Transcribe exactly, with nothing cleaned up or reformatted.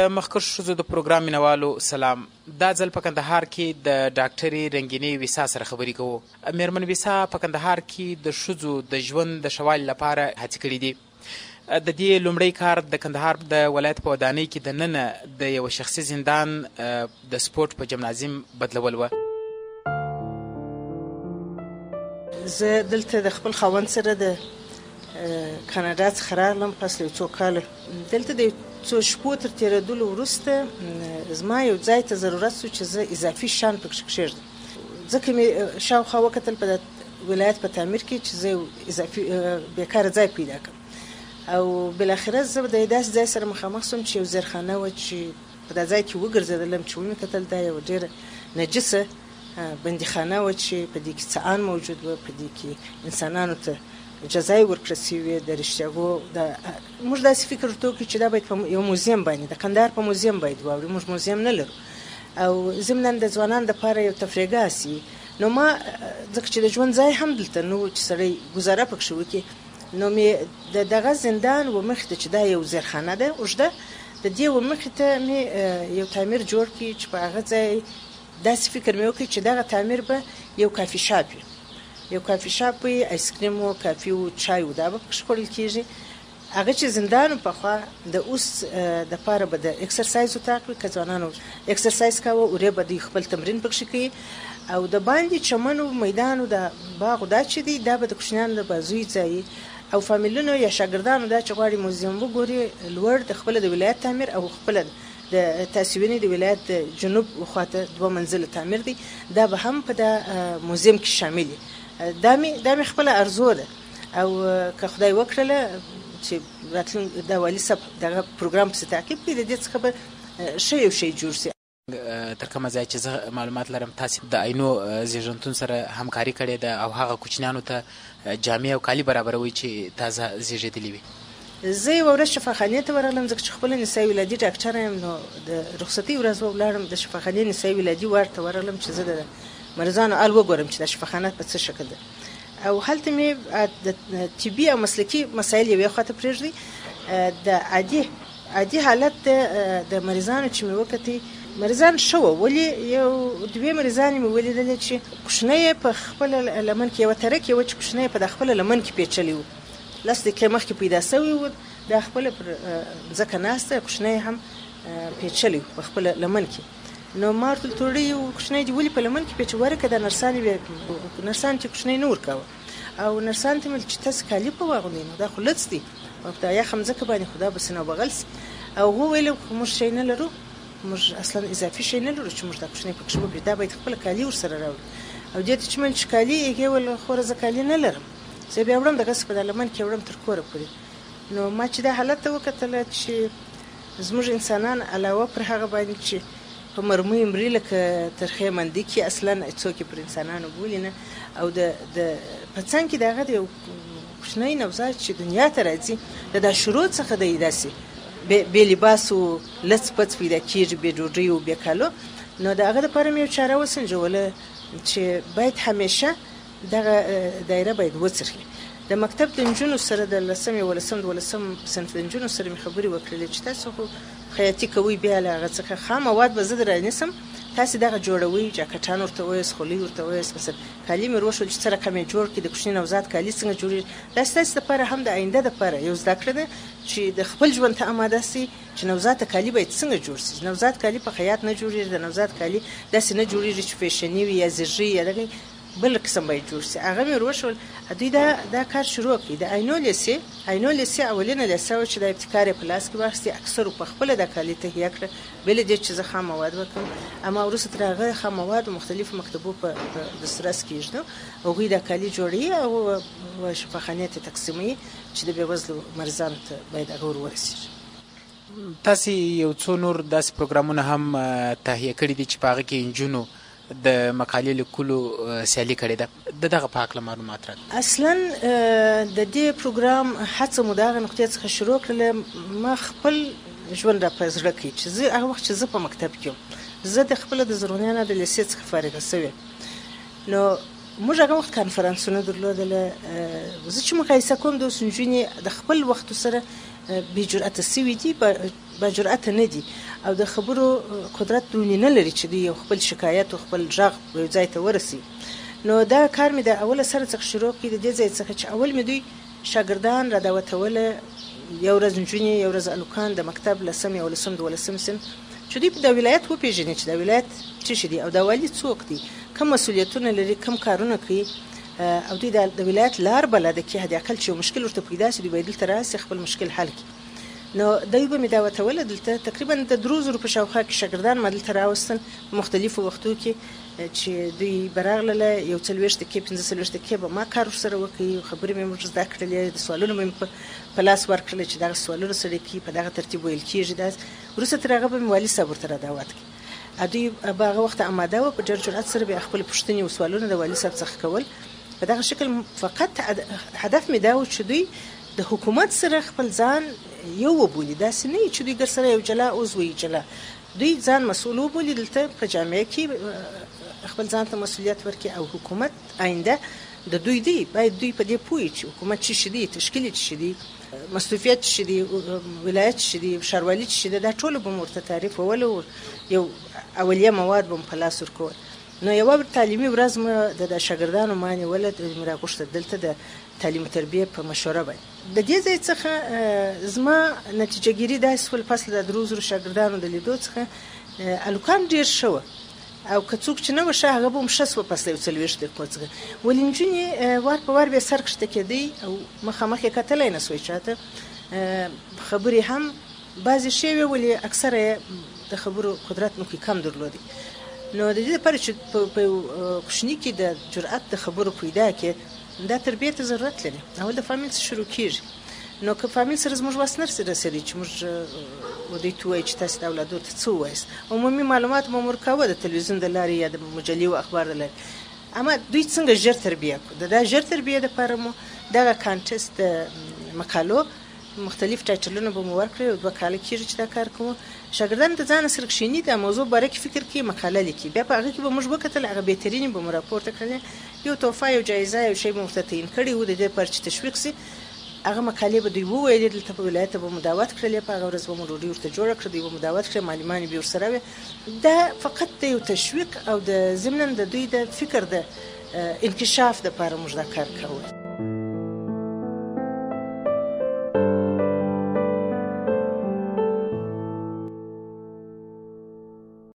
د مخکښ ښځو د پروګرام مینوالو سلام. دا ځل په کندهار کې د ډاکټرې رنګینې ویسا سره خبرې کوو. میرمن ویسا په کندهار کې د ښځو د ژوند د ښه والي لپاره هڅې کړي دي. د دې لومړی کار د کندهار د ولایت په ودانۍ کې د ننه د یو شخصي زندان د سپورټ په جمنازیم بدلول و. زه دلته د خپل خاوند سره د کاناډا څخه راغلم پس له څو کاله. دلته د څو شپو تر تېرېدلو وروسته زما یو ځای ته ضرورت شو چې زه اضافي شیان پکې کښېږدم. ځکه مې شاوخوا وکتل په ولایت په تعمیر کې چې زه یو اضافي بیکاره ځای پیدا کړم او بالاخره زه د داسې ځای سره مخامخ شوم چې یو زیرخانه وه چې په دا ځای کې وګرځېدلم چې ومې کتل دا یوه ډېره نجسه بندیخانه وه چې په دې کې څهان موجود وه، په دې کې انسانانو ته جزای ورکړل شوې د رښتیاګو. موږ داسې فکر ورته وکړو چې دا باید په یو موزیم باندې د کندهار په موزیم باید واوړي. موږ موزیم نه لرو او ضمناً د ځوانانو دپاره یو تفریحګاه سي. نو ما ځکه چې د ژوند ځای هم دلته نه و چې سړی ګزاره پکښې وکړي، نو مې د دغه زندان و مخې ته چې دا یو زیرخانه ده اوږده، د دې و مخې ته مې یو تعمیر جوړ کړي چې په هغه ځای داسې فکر مې وکړي چې دغه تعمیر به یو کافي شاپ وي. یو کافي شاپ وي، آیسکریم و، کافي و، چای و، دا به پکښې خوړل کېږي. هغه چې زندان پخوا د اوس دپاره به د اکسرسایز اتاق وي، که ځوانانو اکسرسایز کاوه ورې به دوی خپل تمرین پکښې کوي، او د باندې چمن و میدان و د باغ و دا چې دی دا به د کوچنیانو د بازوی ځای او فامیلونو یا شاګردانو دا چې غواړي موزیم وګوري لوړ د خپله د ولایت تعمیر او خپله د تاسیوینې د ولایت د جنوب خواته دوه منزله تعمیر دی، دا به هم په دا موزیم کې شامل وي. دا مې دا مې خپله ارزو ده او که خدای وکړله چې راتلونکي د والي صاحب دغه پروګرام پسې تعقیب کړي د دې څخه به ښه یو شی جوړ شي. تر کومه ځای چې زه معلومات لرم تاسې د عینو زیږنتون سره همکاري کړې ده او هغه کوچنیانو ته جامې او کالي برابروي چې تازه زیږېدلي وي. زه یوه ورځ شفاخانې ته ورغلم ځکه چې خپله نسایي ولادي ډاکټره یم، نو د رخصتۍ ورځ به ولاړم د شفاخانې نسایي ولادي وارډ ته ورغلم چې زه د مریضانو حال وګورم چې دا شفاخانه په څه شکل ده. او هلته مې د طبي او مسلکي مسایل یوې خواته پرېږدي. د عادي عادي حالت د مریضانو چې مې وکتې مریضان ښه وه، ولې یو دوې مریضانې مې ولیدلې چې کوشنۍ یې په خپله لمن کې یوه ترک یې وه چې کوشنۍ یې په دا خپله لمن کې پیچلې وه، لس دقیقې مخکې پیدا سوی و، دا خپله پر ځکه ناسته کوشنۍ هم پیچلې وه په خپله لمن کې. نو ما ورته توړی و کوشنۍ دې ولې په لمن کې پیچ وره که دا نرسانې بیا نرسانو چې کوشنۍ نه ورکاوه او نرسانو ته مې ویل چې تاسې کالي په واغوندئ، نو دا خو لڅ دي او په یخ مځکه باندې خو دا به سینه بغل سي. او وویل موږ شی نه لرو، موږ اصلا اضافي شی نه لرو چې موږ دا کوشنۍ پکښې وکړي، دا باید خپله کالي ورسره راوړي. او دې ته چې مې ویل چې کالي هغې ویل خوره زه کالي نه لرم، زه بیا وړم دغسې په دا لمن کې وړم تر کوره پورې. نو ما چې دا حالت ته وکتله چې زموږ انسانان علاوه پر هغه باندې چې په مرمۍ مري لکه ترخې مندي کې اصلا څوک پر انسانانو بولي نه، او د د په څنګ کې د هغه د یو کوچنی نوزاد چې دنیا ته راځي د دا شروع څخه دی داسې بې لباس و لڅ پڅ پیدا کېږي، بې ډوډۍ و بې کالو. نو د هغه دپاره مې یو چاره وسنجوله چې باید همیشه دغه دایره باید وڅرخي. د مکتب د نجونو سره د لسم یولسم دولسم صنف د نجونو سره مې خبرې وکړلې چې تاسو خو خیاطي کوئ، بیا له هغه څخه خام مواد به زه در رانیسم، تاسې دغه جوړوئ، جاکټان ورته وایاست، خولۍ ورته وایاست، مثلا کالي مې وروښول چې څه رقم یې جوړ کړي، د کوچني نوزاد کالي څنګه جوړېږي. دا ستاسې دپاره هم د آینده دپاره یو زده کړه ده چې د خپل ژوند ته اماده سي چې نوزاد ته کالي باید څنګه جوړ سي. نوزاد کالي په خیاط نه جوړېږي، د نوزاد کالي داسې نه جوړېږي چې فیشني وي یا زیږي یا دغه بل قسم باید جوړ سي. هغه مې وروښول، دوی دا دا کار شروع کړي. د عینو لیسې عینو لیسې اولینه لیسه وه چې د ابتکار یې په لاس کې واخیستې، اکثرو په خپله دا کالي تهیه کړه، بلې دې چې زه خام مواد وکړم. اما وروسته تر هغه خام مواد مختلفو مکتبو په دسترس کې ایږدو، هغوی دا کالي جوړوي او شفاخانې ته تقسیموي چې د بېوزلو مریضانو ته باید هغه ور ورسېږي. تاسې یو څو نور داسې پروګرامونه هم تهیه کړي دي چې په هغه کې نجونو د مقالې لیکلو سیالي کړې ده، د دغه په هکله معلومات راکړئ. اصلا د دې پروګرام هڅه مو د هغه نقطې څخه شروع کړله. ما خپل ژوند را په زړه کې چې زه هغه وخت چې زه په مکتب کې وم، زه د خپله د زرغونیانه د لیسې څخه فارغه شوې، نو موږ هغه وخت کانفرانسونه درلودله. زه چې مقایسه کوم د اوس نجونې د خپل وختو سره بې جرأته سوي دي، با جرأت نه دي او د خبرو قدرت دوی نه لري چې دوی خپل شکایت او خپل غږ یو ځای ته ورسي. نو دا کار مې د اوله سره څخه شروع کړ د دې ځای څخه چې اول مې دوی شاګردان را دعوتوله، یو ورځ نجونې یو ورځ الوکان د مکتب لسم یو لسم دولسم سن چې دوی په د ولایت وپېژني چې د ولایت څه شي دي او د والي څوک دي، کوم مسؤلیتونه لري، کوم کارونه کوي او دوی د ولایت لار بلده کې حد اقل چې مشکل ورته پیدا شي دوی باید دلته راسي خپل مشکل حل کړي. نو دوی به مې دعوتوله دلته تقریبا د درو زرو په شاوخوا کې شاګردان ما دلته راوستل په مختلفو وختو کې چې دوی براغله یو څلوېښت کې پنځه څلوېښت کې به ما کار ورسره وکړي، خبرې مې موږ زده کړلې، د سوالونو مې په لاس ورکړل چې دغه سوالونه سره کې په دغه ترتیب ویل کېږي. دا وروسته تر هغه به مې والي صاحب ورته را دعوت کړي. دوی به هغه وخت اماده وه، په ډېر جرأت سره به خپل پوښتنې او سوالونه د والي صاحب څخه کول. په دغه شکل فقط هدف مې دا و چې دوی د حکومت سره خپل ځان یو وبولي، داسې نه چې دوی ګر سره یو جلا عضو وي جلا، دوی ځان مسؤل وبولي دلته په جامعه کې خپل ځان ته مسؤلیت ورکړي او حکومت آینده د دوی دی، باید دوی په دې پوهي چې حکومت څه شي دی، تشکیل څه شي دی، مصروفیت څه شي دی، ولایت څه شي دی، ښاروالي څه شي دی، دا ټول به مو ورته تعریفول او یو اولیه مواد به مو په لاس ورکول. نو یوه تعلیمي ورځ مې د شاګردانو ما نیوله، مې راغوښتل دلته د تعلیم و تربیه په مشوره باندې. د دې ځای څخه زما نتیجه ګیري داسې شول پس د درو زرو شاګردانو د لیدو څخه الوکان ډېر ښه وه او که څوک چې نه وه ښه هغه به هم ښه شوه پس له یو څلوېښت دقیقو څخه، ولې نجونې وار په وار بیا سر کښته کېدی او مخامخ یې کتلی نه سوی چاته، خبرې هم بعضې ښې وې ولې اکثره یې د خبرو قدرت نو کې کم درلودی. نو د دې لپاره چې په یو کوچني کې د جرأت د خبرو پیدا کې دا تربیه ته ضرورت لري. اول د فامیل څخه شروع کېږي. نو که فامیل سره زموږ وس نه رسېدلی چې موږ دوی ته ووایو چې تاسې د اولادو ته څه ووایاست، عمومي معلومات مو ورکاوه د تلویزیون د لارې یا د مجلې و اخبار د لارې، اما دوی څنګه ژر تربیه کړو. د دا ژر تربیه دپاره مو دغه کانټسټ د مقالو مختلف ټایټلونه به مو ورکړي او دوه کاله کېږي چې دا کار کوو. شاګردان د ځانه سره کښېني د موضوع باره کې فکر کوي، مقاله لیکي، بیا په هغه کې به موږ وکتل هغه بهترینې به مو راپورته کړلې، یو تحفه یو جایزه یو شی به ورته تعین کړی و د دې لپاره چې تشویق سي. هغه مقالې به دوی وویلې دلته په ولایت ته به مو دعوت کړلې، په هغه ورځ به مو ډوډۍ ورته جوړه کړه، دوی به مو دعوت کړې، معلمان یې به ورسره وي. دا فقط د یو تشویق او د ضمناً د دوی د فکر د انکشاف دپاره موږ دا کار کوو.